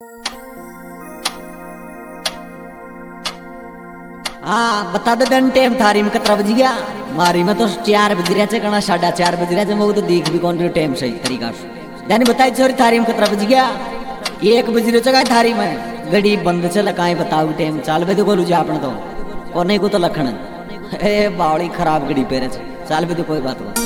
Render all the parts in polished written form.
हाँ बता दे दन टाइम थारी में कतरा बज गया। मारी में तो 4 बज रहा कना 4:30 बज रहा मैं तो देख भी कौन रही टाइम सही तरीका से जानी बताई छोरी थारी में कतरा बज गया। 1 बज रहा है थारी में गड़ी बंद चल काई बताऊ टाइम चाल बे तो गोलू जा अपना तो कोने को तो लखन ए बावड़ी खराब गड़ी पेरे चाल बे तो कोई बात नहीं।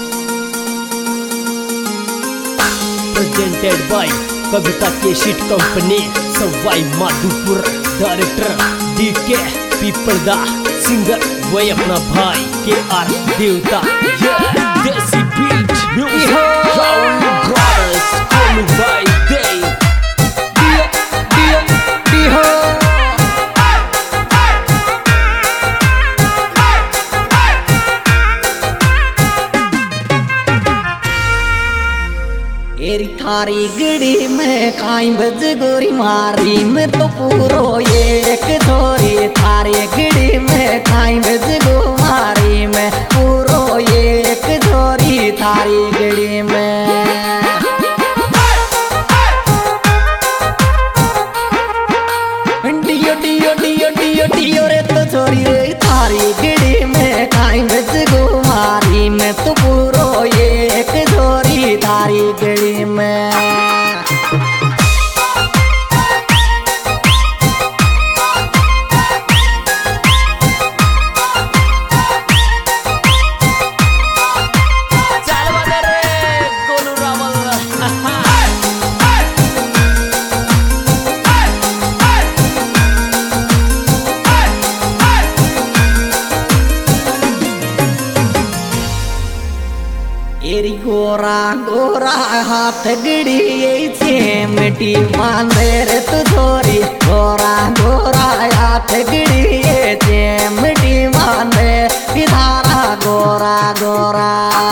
प्रेजेंटेड बाय कविता केशिट company Sawai Madhopur director DK पीपल दा सिंगर वही अपना भाई के आर देवता देसी बीट म्यूजिक राउंड ब्रदर्स कोलू भाई दे एरी थारी गड़ी में काई बज गोरी मारी में तो पूरो एक छोरी थारी गड़ी में काई बज गो मारी में पूरो एक छोरी थारी गड़ी में डियो डियो डियो डियो डियो रे तो छोरी रे थारी गड़ी में काई बज गो मारी में तो पूरो एक छोरी थारी गड़ी में एरी गोरा गोरा हाथ गड़ी चेमटी बांधे रे तू छोरी गोरा गोरा हाथ गड़ी चेमटी बांधे इधारा गोरा गोरा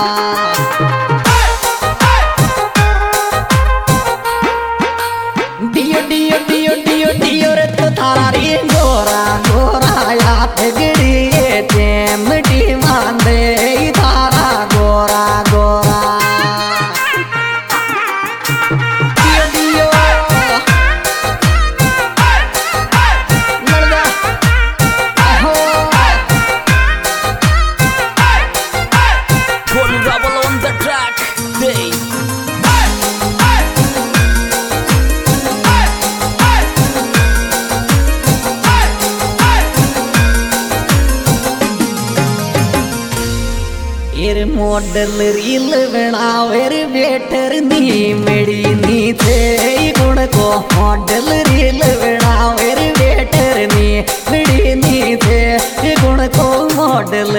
डियो डियो डियो डियो डियो रे तू थारा रे गोरा गोरा हाथ गड़ी चेमटी बांधे इधारा गोरा गोरा डियो डियो मर्दा हो कोलू रबल ऑन द ट्रैक दे एर मॉडल रील बनावे रे बेटर नी मेरी नी थे गुण को मॉडल रील बनावे रे बेटर नी मेरी नी थे गुण को मॉडल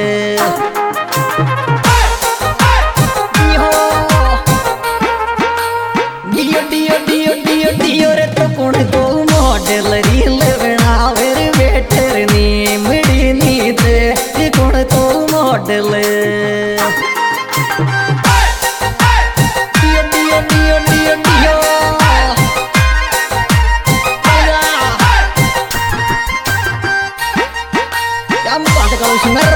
डियो डियो डियो डियो डियो रे तो गुण को मॉडल रील बनावे रे बेटर नी मेरी नी थे गुण को मॉडल डियो डियो डियो डियो डियो क्या बात करो सिंगर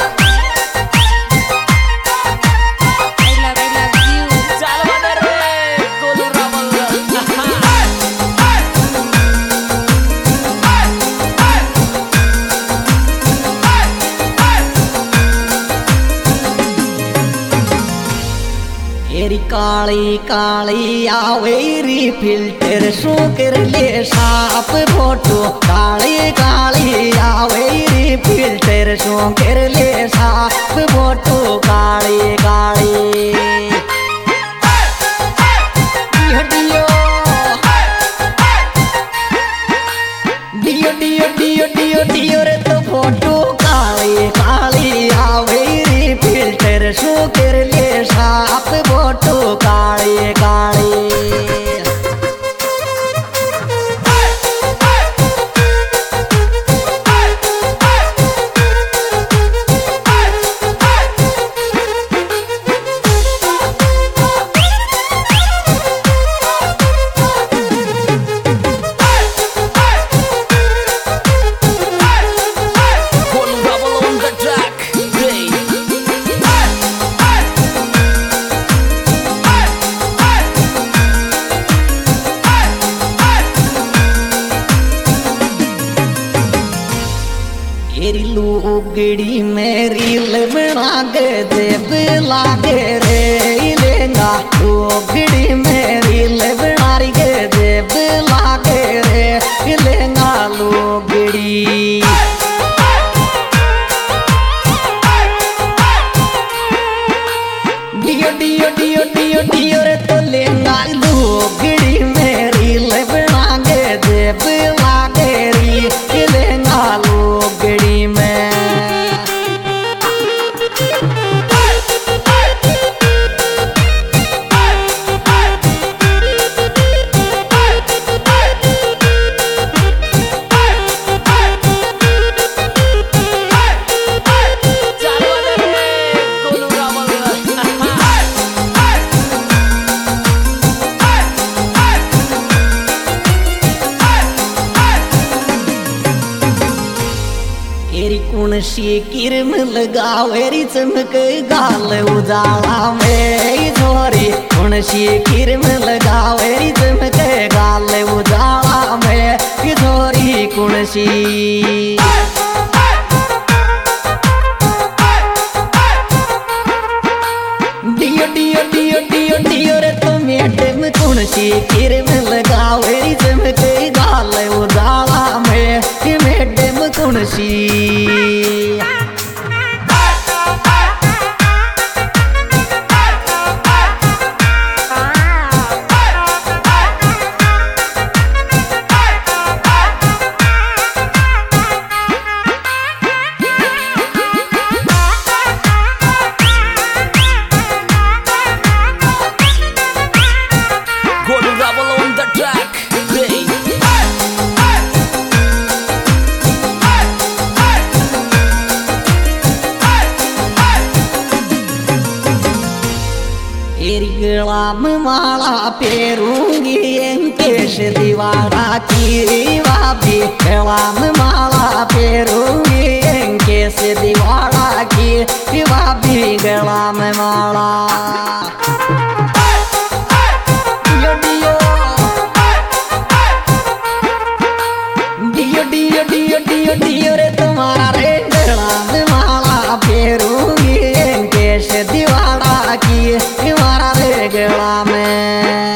एरी काली काली आवेरी फिल्टर शो कर ले साफ फोटो काली काली आवेरी फिल्टर शो कर ले साफ फोटो काली काली डियो डियो डियो डियो डियो डियो रे तो फोटो काली काली आवेरी फिल्टर शो कर ले साफ फोटो काली काली लुगड़ी में रील बना के देव लागे रे लेंगा लुगड़ी में रील बना के देव लागे रे लेंगा लुगड़ी डियो डियो डियो डियो डियो रे तो लेंगा लुगड़ी में रील बना के देव लागे रे लेंगा लुगड़ी में सी किरम लगावेरी चमक गाल उजाला में झोरी कौन सी किरम लगावेरी चमक गाल उजाला में झोरी कौन सी डियो डियो डियो डियो डियो रे तो मैडम कौन सी किरम लगावेरी चमक गाल उजाला में मैडम कौन सी गलाम माला पेरूंगी केश दीवारा की वापी गलाम माला पेरूंगी केश दीवारा की वापी गलाम माला डियो डियो डियो डियो डियो डियो डियो रे तुम्हारा रे गलाम माला पेरूंगी केश दीवारा की मारा रे गला में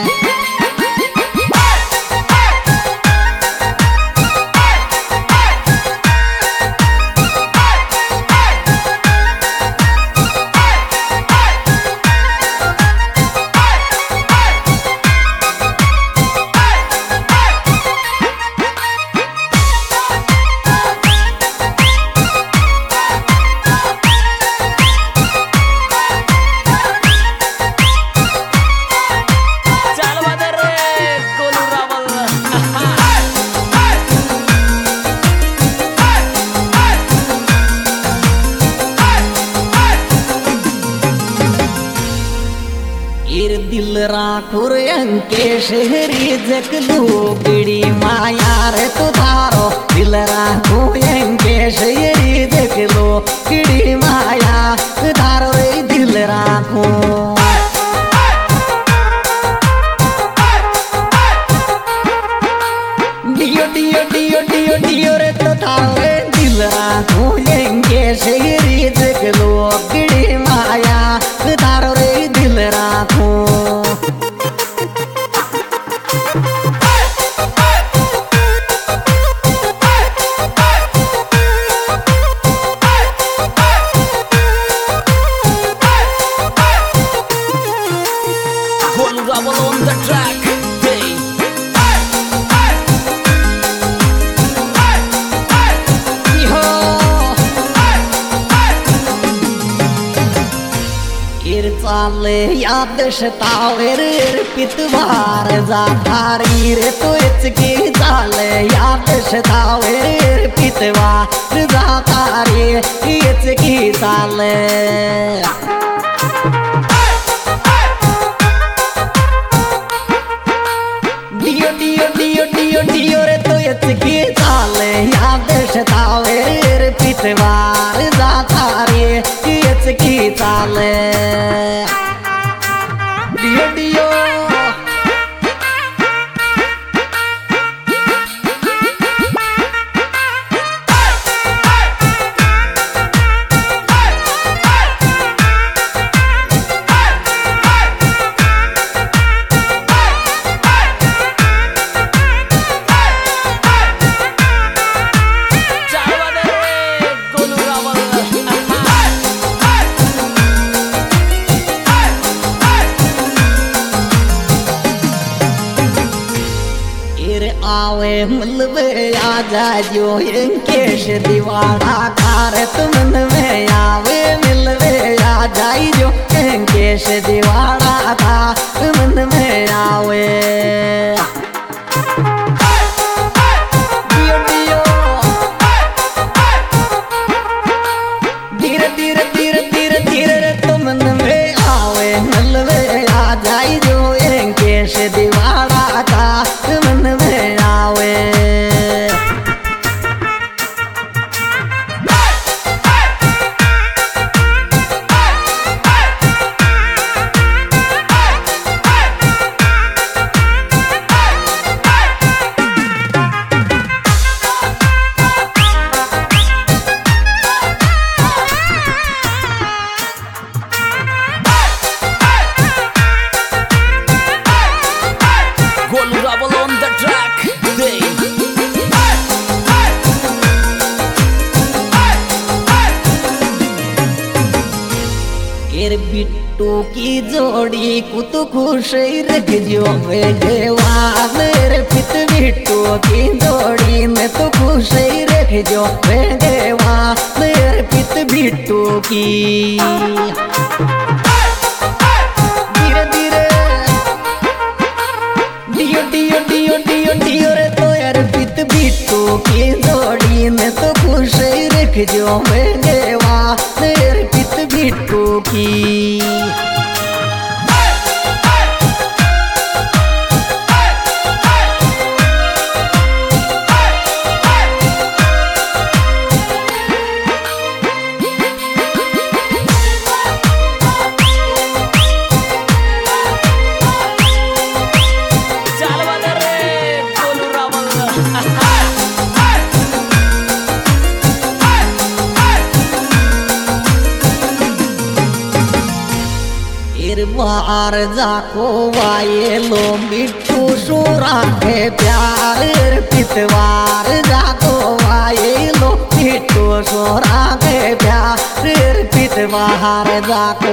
दिल राखुर अंके शहरी जकलू बिड़ी माया रे तुधारो दिल राखो अंके शहरी जकलो बिड़ी माया तुधारो रे दिल राखो डियो डियो डियो डियो डियो रे तुधारो रे दिल राखो अंके शहरी जकलो बिड़ी माया तुधारो रे दिल राखो on the track, hey. चाले याद शतावे रे पितवार जाधारी रे तो इचकी चाले याद शतावे रे पितवार जाधारी इचकी चाले डियो डियो डियो डियो डियो रे तो इचकी चाले याद शतावे रे पितवार जाधारी इचकी चाले डियो डियो आवे मिलवे आ जाजो इंकेश दीवाना कार तुमन में आवे मिलवे आ जाइयो इंकेश दीवाना का तुमन में आवे धीरे धीरे धीरे धीरे धीरे तुमन में आवे मिलवे आ जाइयो इंकेश दीवाना का तुमन में आवे Golu Rabble on the track. They केर बिट्टू की जोड़ी कुत खुश रख जो देवा मेरे पित बिट्टू की जोड़ी में तो खुश रख जो देवा मेरे पित बिट्टू की धीरे धीरे डियो डियो डियो डियो डियो रे तो यार पित बिट्टू की जोड़ी में तो खुश रख जो देवा मेरे पित बिट्टू की चालवाना रे Golu Rabble. बार जाको वाये लो मिट्टू सुरा के प्यार पितवार जाको वाये लो मिट्टू सुरा के प्यार पितवार जाको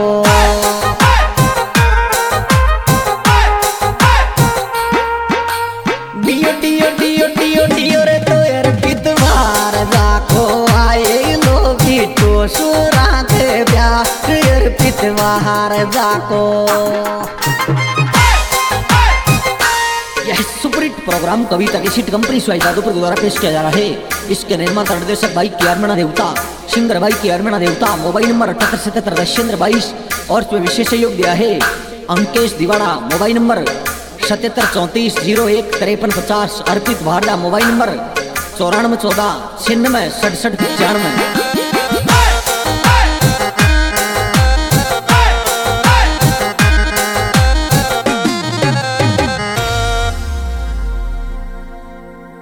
डियो डियो डियो डियो डियो रे तो यार पितवार जाको आए लो मिट्टू सुरा के प्यार पितवार जाको यह सुपरहिट प्रोग्राम कविता की सीट कंपनी स्वाइदादुपुर द्वारा पेश किया जा रहा है। इसके निर्माता निर्देशक भाई के आरमणा देवता, सिंगर भाई के आरमणा देवता। मोबाइल नंबर 7877 और इसमें विशेष सहयोग दिया है Ankesh Diwada. Mobile number 7734 01 5350। Arpit Bharda mobile number 9414 96 67 95।